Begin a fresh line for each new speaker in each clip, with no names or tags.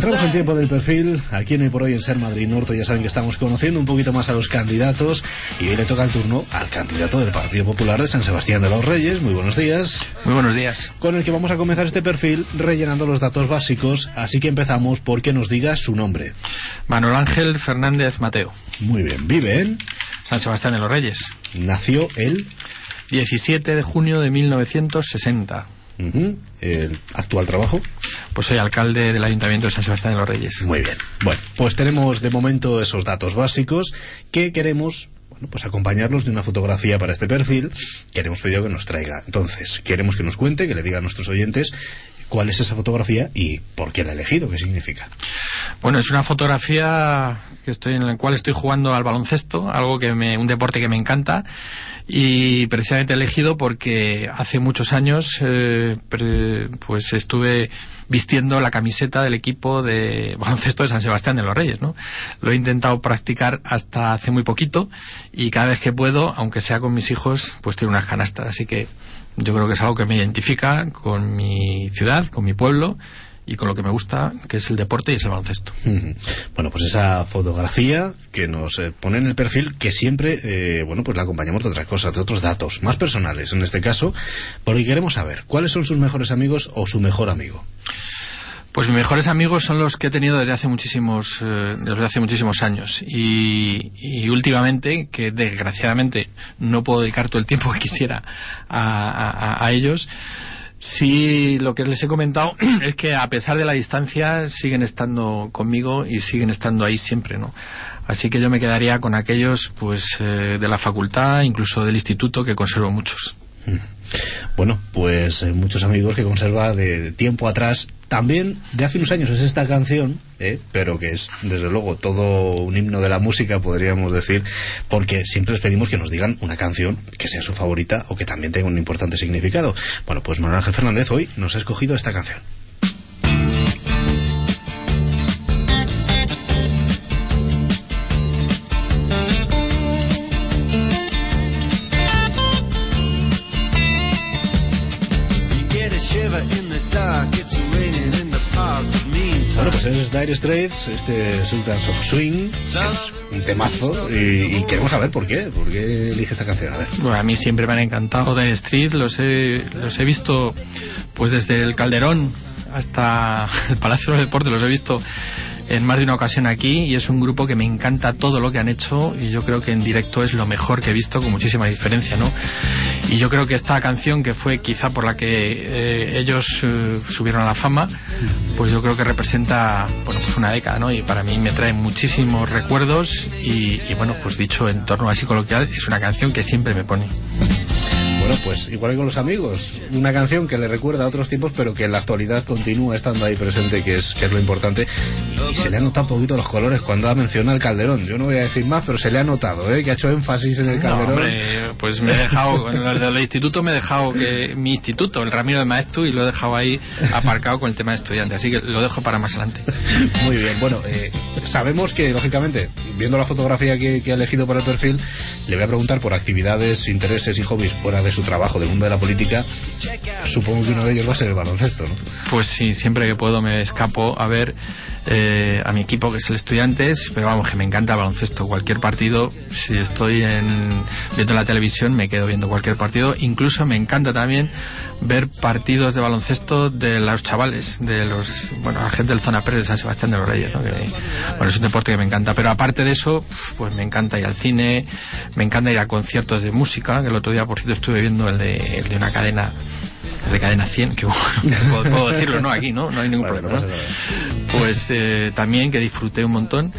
Entramos en tiempo del perfil. Aquí en Hoy por Hoy en Ser Madrid Norte ya saben que estamos conociendo un poquito más a los candidatos y hoy le toca el turno al candidato del Partido Popular de San Sebastián de los Reyes. Muy buenos días.
Muy buenos días.
Con el que vamos a comenzar este perfil rellenando los datos básicos, así que empezamos por que nos diga su nombre.
Manuel Ángel Fernández Mateo.
Muy bien. ¿Vive en?
San Sebastián de los Reyes.
Nació el
17 de junio de 1960.
¿El actual trabajo?
Pues soy alcalde del Ayuntamiento de San Sebastián de los Reyes.
Muy bien. Bueno, pues tenemos de momento esos datos básicos que queremos, pues acompañarlos de una fotografía para este perfil que hemos pedido que nos traiga. Entonces, queremos que nos cuente, que le diga a nuestros oyentes cuál es esa fotografía y por qué la ha elegido, qué significa.
Bueno, es una fotografía en la cual estoy jugando al baloncesto, un deporte que me encanta, y precisamente he elegido porque hace muchos años pues estuve vistiendo la camiseta del equipo de baloncesto de San Sebastián de los Reyes, ¿no? Lo he intentado practicar hasta hace muy poquito y cada vez que puedo, aunque sea con mis hijos, pues tiro unas canastas, así que yo creo que es algo que me identifica con mi ciudad, con mi pueblo y con lo que me gusta, que es el deporte y es el baloncesto.
Bueno, pues esa fotografía que nos pone en el perfil, que siempre pues la acompañamos de otras cosas, de otros datos más personales en este caso, porque queremos saber cuáles son sus mejores amigos o su mejor amigo.
Pues mis mejores amigos son los que he tenido desde hace muchísimos años y últimamente, que desgraciadamente no puedo dedicar todo el tiempo que quisiera a ellos. Sí, lo que les he comentado es que a pesar de la distancia siguen estando conmigo y siguen estando ahí siempre, ¿no? Así que yo me quedaría con aquellos pues de la facultad, incluso del instituto, que conservo muchos.
Bueno, pues muchos amigos que conserva de tiempo atrás. También de hace unos años es esta canción, pero que es desde luego todo un himno de la música, podríamos decir, porque siempre les pedimos que nos digan una canción que sea su favorita o que también tenga un importante significado. Bueno, pues Manuel Ángel Fernández hoy nos ha escogido esta canción. Bueno, pues es Dire Straits, Sultans of Swing, es un temazo y queremos saber por qué elige esta canción. A ver.
Bueno, a mí siempre me han encantado Dire Straits, los he visto pues desde el Calderón hasta el Palacio de los Deportes, los he visto en más de una ocasión aquí y es un grupo que me encanta todo lo que han hecho y yo creo que en directo es lo mejor que he visto con muchísima diferencia, ¿no? Y yo creo que esta canción, que fue quizá por la que ellos subieron a la fama, pues yo creo que representa pues una década, ¿no? Y para mí me trae muchísimos recuerdos y bueno, pues dicho en torno así coloquial, es una canción que siempre me pone.
Bueno, pues igual que con los amigos, una canción que le recuerda a otros tiempos, pero que en la actualidad continúa estando ahí presente, que es lo importante. Y se le han notado un poquito los colores cuando ha mencionado el Calderón. Yo no voy a decir más, pero se le ha notado, que ha hecho énfasis en el Calderón.
No, hombre, pues me he dejado, en el instituto me he dejado mi instituto, el Ramiro de Maeztu, y lo he dejado ahí aparcado con el tema de estudiante, así que lo dejo para más adelante.
Muy bien, bueno, sabemos que, lógicamente, viendo la fotografía que ha elegido para el perfil, le voy a preguntar por actividades, intereses y hobbies fuera de su trabajo, del mundo de la política. Supongo que uno de ellos va a ser el baloncesto, ¿no? Pues
sí, siempre que puedo me escapo a ver a mi equipo, que es el Estudiantes, pero vamos, que me encanta el baloncesto. Cualquier partido, si estoy viendo la televisión, me quedo viendo cualquier partido. Incluso me encanta también ver partidos de baloncesto de los chavales, la gente del Zona Pre de San Sebastián de los Reyes, ¿no? Es un deporte que me encanta. Pero aparte de eso, pues me encanta ir al cine, me encanta ir a conciertos de música, que el otro día, por cierto, estuve viendo el de una cadena, de Cadena 100, que bueno, puedo decirlo, ¿no? Aquí, ¿no? No hay ningún problema, ¿no? Pues también, que disfruté un montón.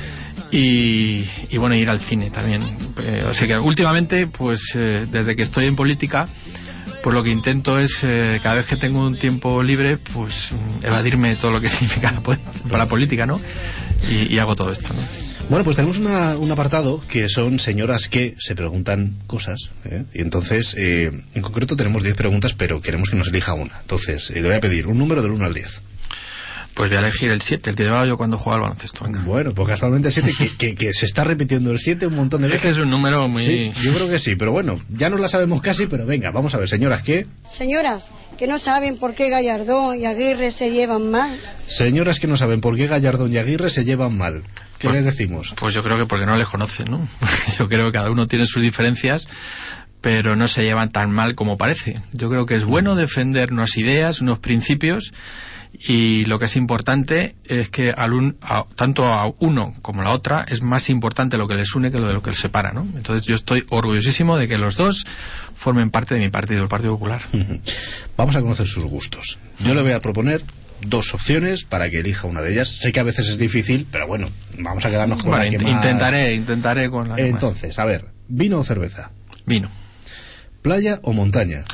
Y bueno, ir al cine también. O sea que últimamente, pues desde que estoy en política, pues lo que intento es, cada vez que tengo un tiempo libre, pues evadirme de todo lo que significa para la política, ¿no? Y hago todo esto, ¿no?
Bueno, pues tenemos un apartado que son señoras que se preguntan cosas, y entonces, en concreto tenemos 10 preguntas, pero queremos que nos elija una. Entonces, le voy a pedir un número del 1 al 10.
Pues voy a elegir el 7, el que llevaba yo cuando jugaba al baloncesto. Venga.
Bueno, pues casualmente el 7, que se está repitiendo el 7 un montón de veces.
Es que es un número muy...
Sí, yo creo que sí, pero bueno, ya no la sabemos casi, pero venga, vamos a ver, señoras, ¿qué?
Señoras, que no saben por qué Gallardón y Aguirre se llevan mal.
Señoras que no saben por qué Gallardón y Aguirre se llevan mal. ¿Qué les decimos?
Pues yo creo que porque no les conocen, ¿no? Yo creo que cada uno tiene sus diferencias, pero no se llevan tan mal como parece. Yo creo que es bueno defender unas ideas, unos principios, y lo que es importante es que tanto a uno como a la otra es más importante lo que les une que lo que les separa, ¿no? Entonces yo estoy orgullosísimo de que los dos formen parte de mi partido, el Partido Popular.
Vamos a conocer sus gustos. Yo le voy a proponer 2 opciones para que elija una de ellas. Sé que a veces es difícil, pero bueno, vamos a quedarnos con la que más...
Intentaré con la que más.
Entonces, a ver, ¿vino o cerveza?
Vino.
¿Playa o montaña?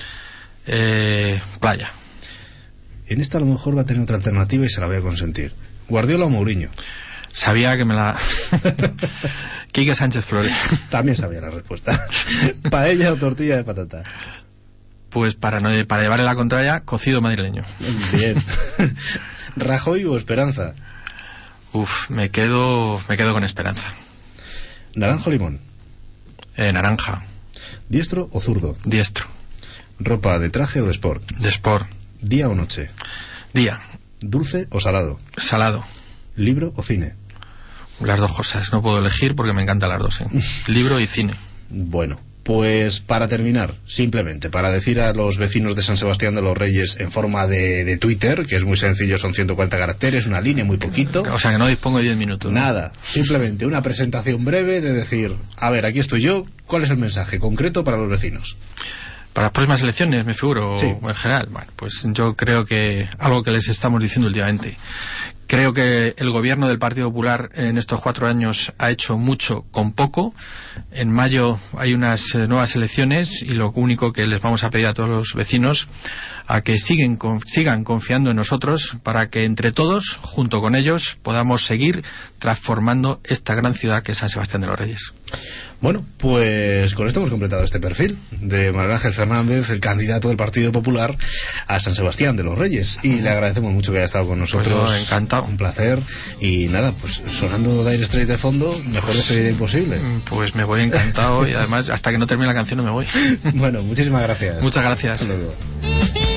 Playa.
En esta a lo mejor va a tener otra alternativa y se la voy a consentir. ¿Guardiola o Mourinho?
Sabía que me la... Quique Sánchez Flores.
También sabía la respuesta. ¿Paella o tortilla de patata?
Pues para llevarle la contraria, cocido madrileño.
Bien. ¿Rajoy o Esperanza?
Me quedo con Esperanza.
¿Naranja o limón?
Naranja.
¿Diestro o zurdo?
Diestro.
¿Ropa de traje o de sport?
De sport.
¿Día o noche?
Día.
¿Dulce o salado?
Salado.
¿Libro o cine?
Las dos cosas, no puedo elegir porque me encantan las dos, ¿eh? Libro y cine.
Bueno, pues para terminar, simplemente para decir a los vecinos de San Sebastián de los Reyes en forma de Twitter, que es muy sencillo, son 140 caracteres, una línea, muy poquito.
O sea que no dispongo de 10 minutos, ¿no?
Nada, simplemente una presentación breve de decir, a ver, aquí estoy yo, ¿cuál es el mensaje concreto para los vecinos?
Para las próximas elecciones, me figuro,
sí.
En general. Bueno, pues yo creo que algo que les estamos diciendo últimamente. Creo que el gobierno del Partido Popular en estos 4 años ha hecho mucho con poco. En mayo hay unas nuevas elecciones y lo único que les vamos a pedir a todos los vecinos a que sigan confiando en nosotros para que entre todos, junto con ellos, podamos seguir transformando esta gran ciudad que es San Sebastián de los Reyes.
Bueno, pues con esto hemos completado este perfil de Manuel Ángel Fernández, el candidato del Partido Popular a San Sebastián de los Reyes, y le agradecemos mucho que haya estado con nosotros.
Pues encantado.
Un placer. Y nada, pues sonando Dire Straits de fondo, mejor despedida imposible.
Pues me voy encantado y además hasta que no termine la canción no me voy.
Bueno, muchísimas gracias.
Muchas gracias.
Hasta luego.